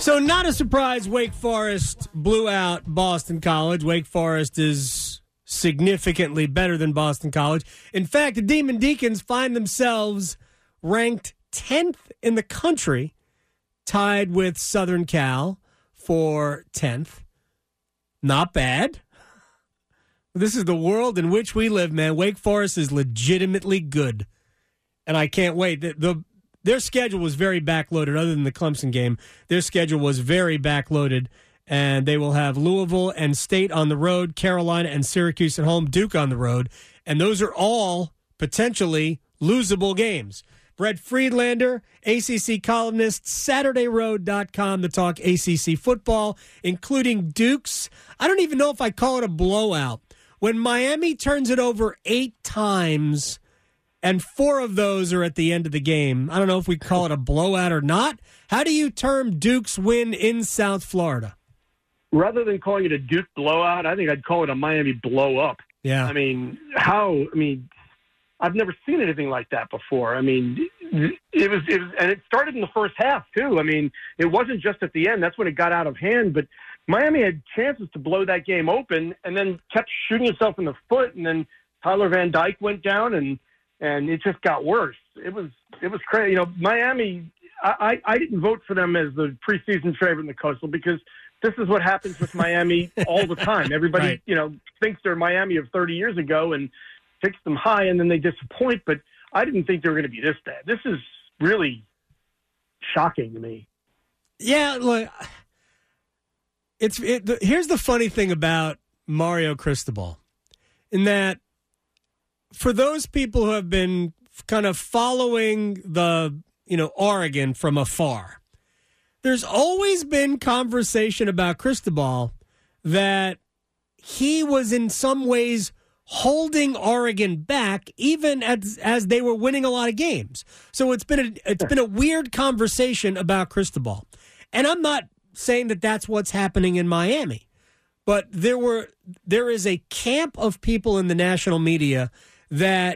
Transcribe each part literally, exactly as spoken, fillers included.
So not a surprise, Wake Forest blew out Boston College. Wake Forest is significantly better than Boston College. In fact, the Demon Deacons find themselves ranked tenth in the country, tied with Southern Cal for tenth. Not bad. This is the world in which we live, man. Wake Forest is legitimately good, and I can't wait. The, the Their schedule was very backloaded, other than the Clemson game. Their schedule was very backloaded, and they will have Louisville and State on the road, Carolina and Syracuse at home, Duke on the road, and those are all potentially losable games. Brett Friedlander, A C C columnist, Saturday Road dot com to talk A C C football, including Duke's. I don't even know if I call it a blowout. When Miami turns it over eight times, and four of those are at the end of the game, I don't know if we call it a blowout or not. How do you term Duke's win in South Florida? Rather than calling it a Duke blowout, I think I'd call it a Miami blow up. Yeah. I mean, how, I mean, I've never seen anything like that before. I mean, it was, it was, and it started in the first half, too. I mean, it wasn't just at the end. That's when it got out of hand. But Miami had chances to blow that game open and then kept shooting itself in the foot. And then Tyler Van Dyke went down, and and it just got worse. It was it was crazy. You know, Miami, I, I didn't vote for them as the preseason favorite in the Coastal because this is what happens with Miami all the time. Everybody, right. you know, thinks they're Miami of thirty years ago and picks them high, and then they disappoint. But I didn't think they were going to be this bad. This is really shocking to me. Yeah, look, it's it, the, here's the funny thing about Mario Cristobal, in that for those people who have been kind of following the, you know, Oregon from afar, there's always been conversation about Cristobal that he was in some ways holding Oregon back, even as as they were winning a lot of games. So it's been a it's been a weird conversation about Cristobal, and I'm not saying that that's what's happening in Miami, but there were there is a camp of people in the national media that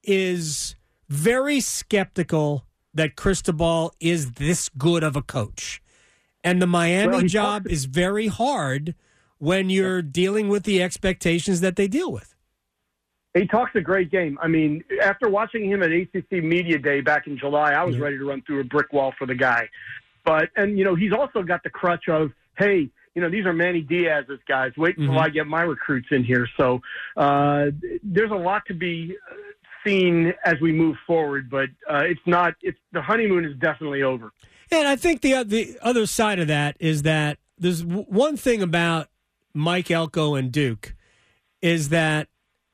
is very skeptical that Cristobal is this good of a coach, and the Miami well, job is very hard when you're dealing with the expectations that they deal with. He talks a great game. I mean, after watching him at A C C Media Day back in July, I was yeah. ready to run through a brick wall for the guy. But, and, you know, he's also got the crutch of, hey, you know, these are Manny Diaz's guys. Wait until mm-hmm. I get my recruits in here. So uh, there's a lot to be seen as we move forward, but uh, it's not, it's the honeymoon is definitely over. And I think the, the other side of that is that there's w- one thing about Mike Elko and Duke is that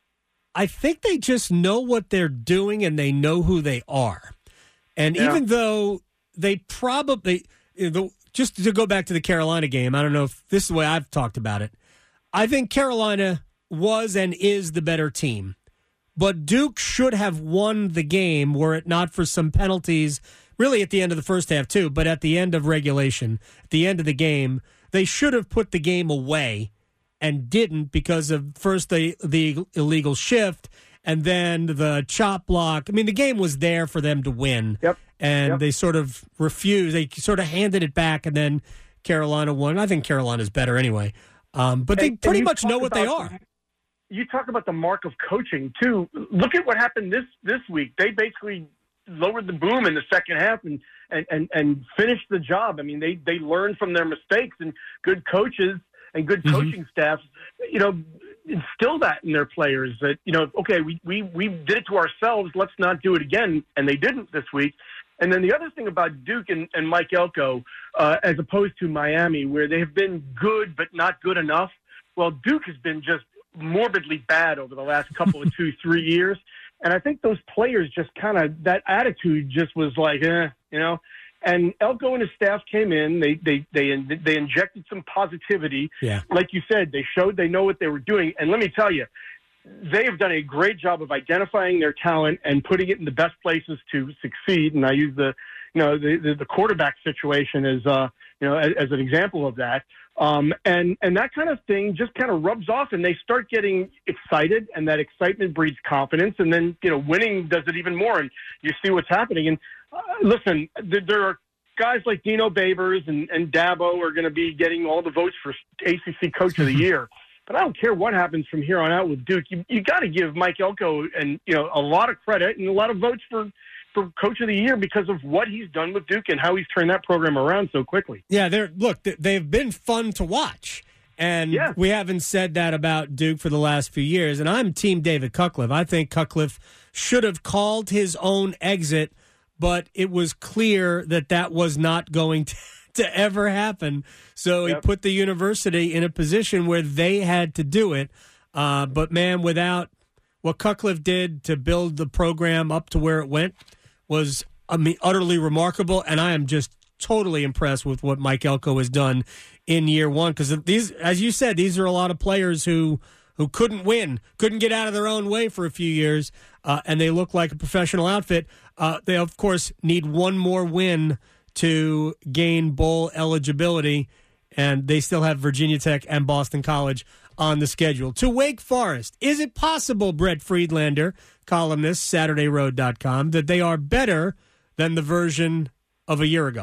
I think they just know what they're doing and they know who they are. And yeah. even though they probably, you know, just to go back to the Carolina game, I don't know if this is the way I've talked about it. I think Carolina was and is the better team. But Duke should have won the game were it not for some penalties, really at the end of the first half too, but at the end of regulation, at the end of the game, they should have put the game away and didn't because of first the the illegal shift and then the chop block. I mean, the game was there for them to win. Yep. And yep. they sort of refused. They sort of handed it back, and then Carolina won. I think Carolina's better anyway. Um, but and, they pretty much know what about, they are. You talk about the mark of coaching, too. Look at what happened this, this week. They basically lowered the boom in the second half and, and, and, and finished the job. I mean, they, they learned from their mistakes, and good coaches and good Mm-hmm. coaching staffs, you know, instill that in their players that, you know, okay, we, we, we did it to ourselves. Let's not do it again. And they didn't this week. And then the other thing about Duke and, and Mike Elko, uh, as opposed to Miami, where they have been good but not good enough, well, Duke has been just morbidly bad over the last couple of two, three years. And I think those players just kind of, that attitude just was like, eh, you know. And Elko and his staff came in. They they they they injected some positivity. Yeah. Like you said, they showed they know what they were doing. And let me tell you, they have done a great job of identifying their talent and putting it in the best places to succeed. And I use the, you know, the the, the quarterback situation as uh you know as, as an example of that. Um, and and that kind of thing just kind of rubs off, and they start getting excited, and that excitement breeds confidence, and then you know winning does it even more, and you see what's happening. And uh, listen, th- there are guys like Dino Babers and, and Dabo are going to be getting all the votes for A C C Coach of the Year. But I don't care what happens from here on out with Duke. You, you got to give Mike Elko and you know a lot of credit and a lot of votes for, for Coach of the Year because of what he's done with Duke and how he's turned that program around so quickly. Yeah, they're look, they've been fun to watch. And yeah. we haven't said that about Duke for the last few years. And I'm Team David Cutcliffe. I think Cutcliffe should have called his own exit, but it was clear that that was not going to, to ever happen. So yep. he put the university in a position where they had to do it. Uh, but, man, without what Cutcliffe did to build the program up to where it went was, I mean, utterly remarkable. And I am just totally impressed with what Mike Elko has done in year one, because these, as you said, these are a lot of players who who couldn't win, couldn't get out of their own way for a few years, uh, and they look like a professional outfit. Uh, they, of course, need one more win to gain bowl eligibility, and they still have Virginia Tech and Boston College on the schedule. To Wake Forest, is it possible, Brett Friedlander, columnist, Saturday Road dot com, that they are better than the version of a year ago?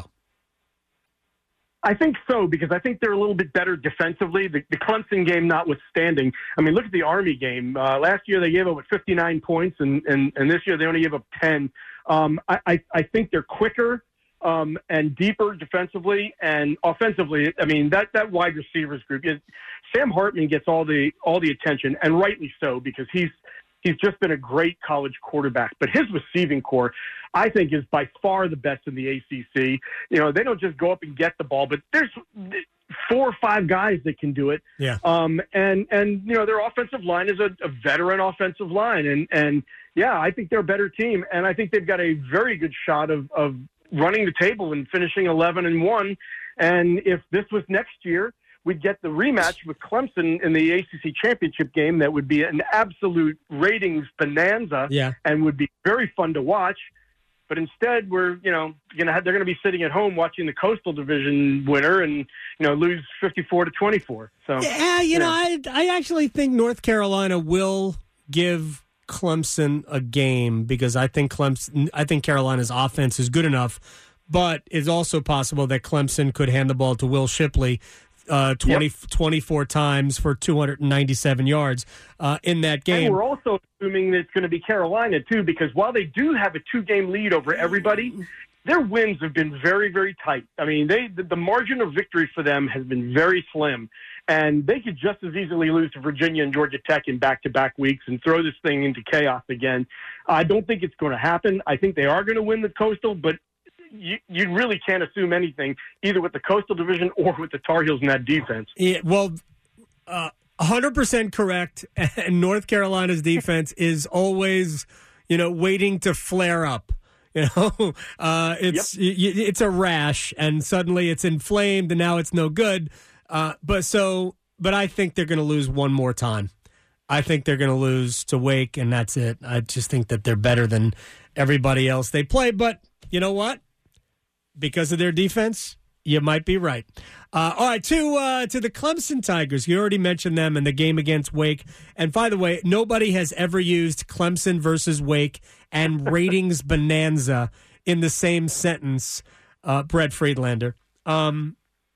I think so, because I think they're a little bit better defensively. The, the Clemson game notwithstanding. I mean, look at the Army game. Uh, last year they gave up fifty-nine points, and, and, and this year they only gave up ten. Um, I, I, I think they're quicker um, and deeper defensively and offensively. I mean, that, that wide receivers group. Is, Sam Hartman gets all the all the attention, and rightly so, because he's he's just been a great college quarterback. But his receiving core, I think, is by far the best in the A C C. You know, they don't just go up and get the ball, but there's four or five guys that can do it. Yeah. Um, and, and, you know, their offensive line is a, a veteran offensive line. And, and, yeah, I think they're a better team. And I think they've got a very good shot of, of running the table and finishing eleven and one. And if this was next year, we'd get the rematch with Clemson in the A C C championship game. That would be an absolute ratings bonanza, yeah. and would be very fun to watch. But instead, we're you know gonna have, they're going to be sitting at home watching the Coastal Division winner and you know lose fifty-four to twenty-four. So yeah, you, you know, know, I I actually think North Carolina will give Clemson a game, because I think Clemson, I think Carolina's offense is good enough, but it's also possible that Clemson could hand the ball to Will Shipley Uh, twenty, yep. twenty-four times for two hundred ninety-seven yards uh, in that game. And we're also assuming that it's going to be Carolina, too, because while they do have a two-game lead over everybody, their wins have been very, very tight. I mean, they the, the margin of victory for them has been very slim, and they could just as easily lose to Virginia and Georgia Tech in back-to-back weeks and throw this thing into chaos again. I don't think it's going to happen. I think they are going to win the Coastal, but You, you really can't assume anything, either with the Coastal Division or with the Tar Heels in that defense. Yeah, well, uh, one hundred percent correct. And North Carolina's defense is always, you know, waiting to flare up. You know, uh, it's yep. y- it's a rash, and suddenly it's inflamed, and now it's no good. Uh, but so, but I think they're going to lose one more time. I think they're going to lose to Wake, and that's it. I just think that they're better than everybody else they play. But you know what? Because of their defense, you might be right. Uh, all right, to uh, to the Clemson Tigers. You already mentioned them in the game against Wake. And by the way, nobody has ever used Clemson versus Wake and ratings bonanza in the same sentence, uh, Brett Friedlander. Um,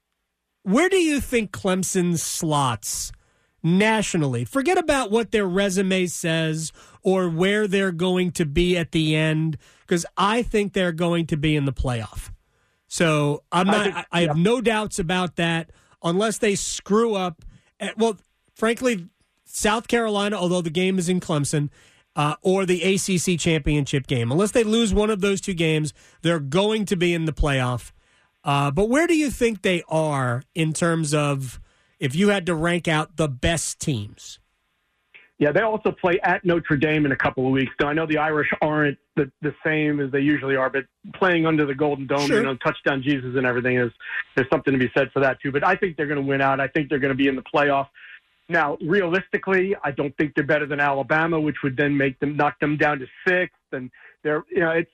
where do you think Clemson slots nationally? Forget about what their resume says or where they're going to be at the end, because I think they're going to be in the playoff. So I'm not. I, think, I have yeah. no doubts about that, unless they screw up. Well, frankly, South Carolina, although the game is in Clemson, uh, or the A C C championship game, unless they lose one of those two games, they're going to be in the playoff. Uh, but where do you think they are in terms of, if you had to rank out the best teams? Yeah, they also play at Notre Dame in a couple of weeks. Now, I know the Irish aren't the, the same as they usually are, but playing under the Golden Dome, sure. you know, touchdown Jesus and everything, is there's something to be said for that too. But I think they're going to win out. I think they're going to be in the playoff. Now, realistically, I don't think they're better than Alabama, which would then make them knock them down to sixth. And they're, you know, it's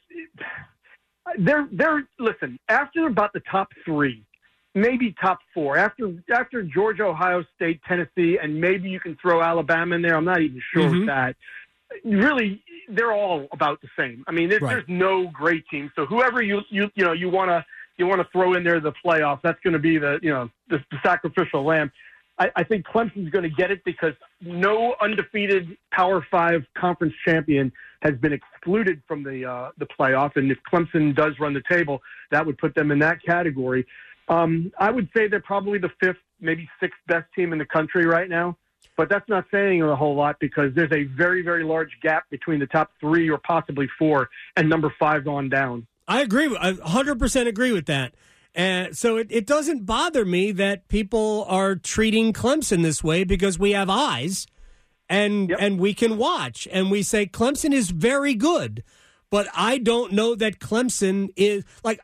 they're they're listen, after about the top three, maybe top four. After after Georgia, Ohio State, Tennessee, and maybe you can throw Alabama in there. I'm not even sure mm-hmm. with that. Really, they're all about the same. I mean, there, right. there's no great team. So whoever you you you know you want to you want to throw in there the playoffs. That's going to be the, you know, the, the sacrificial lamb. I, I think Clemson's going to get it because no undefeated Power Five conference champion has been excluded from the uh, the playoff. And if Clemson does run the table, that would put them in that category. Um, I would say they're probably the fifth, maybe sixth best team in the country right now. But that's not saying a whole lot because there's a very, very large gap between the top three or possibly four and number five on down. I agree. I one hundred percent agree with that. And so it, it doesn't bother me that people are treating Clemson this way because we have eyes and yep. and we can watch. And we say Clemson is very good. But I don't know that Clemson is – like,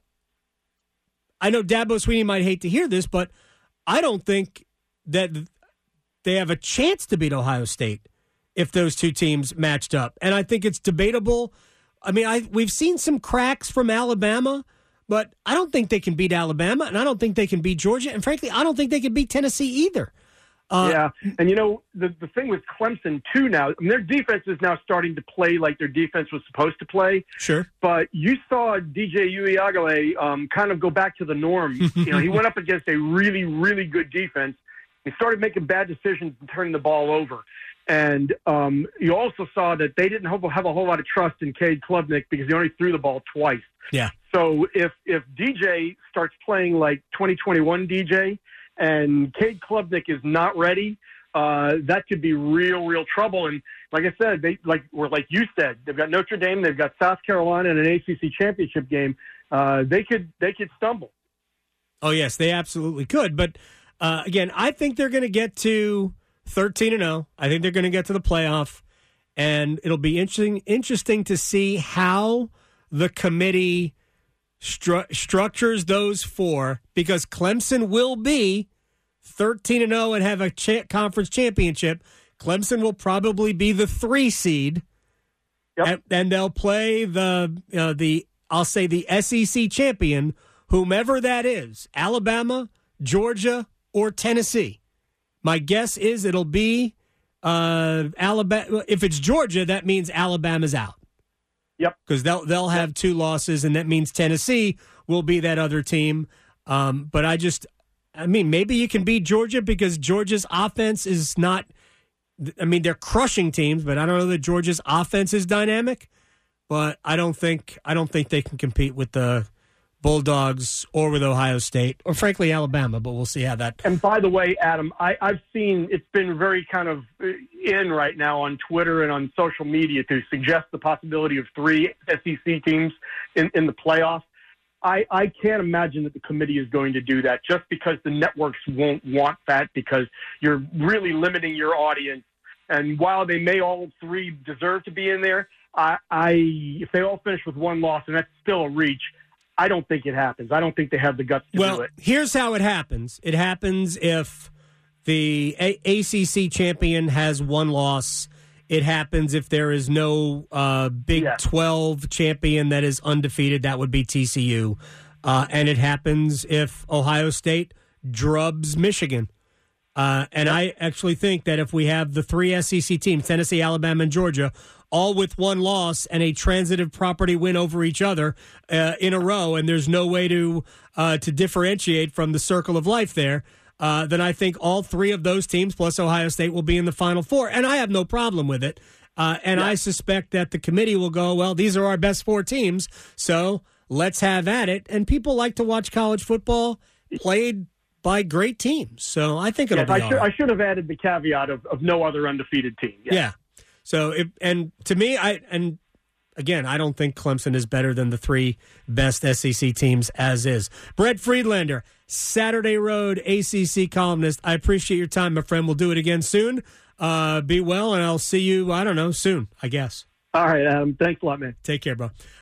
I know Dabo Swinney might hate to hear this, but I don't think that they have a chance to beat Ohio State if those two teams matched up. And I think it's debatable. I mean, I we've seen some cracks from Alabama, but I don't think they can beat Alabama, and I don't think they can beat Georgia. And frankly, I don't think they can beat Tennessee either. Uh, yeah, and you know, the the thing with Clemson, too, now, I mean, their defense is now starting to play like their defense was supposed to play. Sure. But you saw D J Uiagalelei um, kind of go back to the norm. You know, he went up against a really, really good defense. He started making bad decisions and turning the ball over. And um, you also saw that they didn't have a whole lot of trust in Cade Klubnik because he only threw the ball twice. Yeah. So if if D J starts playing like twenty twenty-one D J and Cade Klubnik is not ready, uh, that could be real, real trouble. And like I said, they like or like you said, they've got Notre Dame, they've got South Carolina in an A C C championship game. Uh, they could they could stumble. Oh yes, they absolutely could. But uh, again, I think they're going to get to thirteen and oh. I think they're going to get to the playoff, and it'll be interesting interesting to see how the committee stru- structures those four, because Clemson will be thirteen and oh and have a cha- conference championship. Clemson will probably be the three seed, yep. and, and they'll play the uh, the I'll say the S E C champion, whomever that is, Alabama, Georgia, or Tennessee. My guess is it'll be uh, Alabama. If it's Georgia, that means Alabama's out. Yep. Because they'll they'll have yep. two losses, and that means Tennessee will be that other team. Um, but I just, I mean, maybe you can beat Georgia because Georgia's offense is not. I mean, they're crushing teams, but I don't know that Georgia's offense is dynamic. But I don't think I don't think they can compete with the Bulldogs or with Ohio State or frankly Alabama, but we'll see how that. And by the way, Adam, I, I've seen it's been very kind of in right now on Twitter and on social media to suggest the possibility of three S E C teams in, in the playoffs. I, I can't imagine that the committee is going to do that just because the networks won't want that because you're really limiting your audience. And while they may all three deserve to be in there, I, I if they all finish with one loss, and that's still a reach, I don't think it happens. I don't think they have the guts to well, do it. Well, here's how it happens. It happens if the A- ACC champion has one loss. It happens if there is no uh, Big yeah. twelve champion that is undefeated. That would be T C U. Uh, and it happens if Ohio State drubs Michigan. Uh, and yep. I actually think that if we have the three S E C teams, Tennessee, Alabama, and Georgia, all with one loss and a transitive property win over each other uh, in a row, and there's no way to uh, to differentiate from the circle of life there, uh, then I think all three of those teams plus Ohio State will be in the Final Four, and I have no problem with it. Uh, and yeah. I suspect that the committee will go, well, these are our best four teams, so let's have at it. And people like to watch college football played by great teams, so I think it'll yes, be I all should, right. I should have added the caveat of, of no other undefeated team. Yes. Yeah. So, it, and to me, I and again, I don't think Clemson is better than the three best S E C teams as is. Brett Friedlander, Saturday Road A C C columnist. I appreciate your time, my friend. We'll do it again soon. Uh, be well, and I'll see you, I don't know, soon, I guess. All right, Adam. Thanks a lot, man. Take care, bro.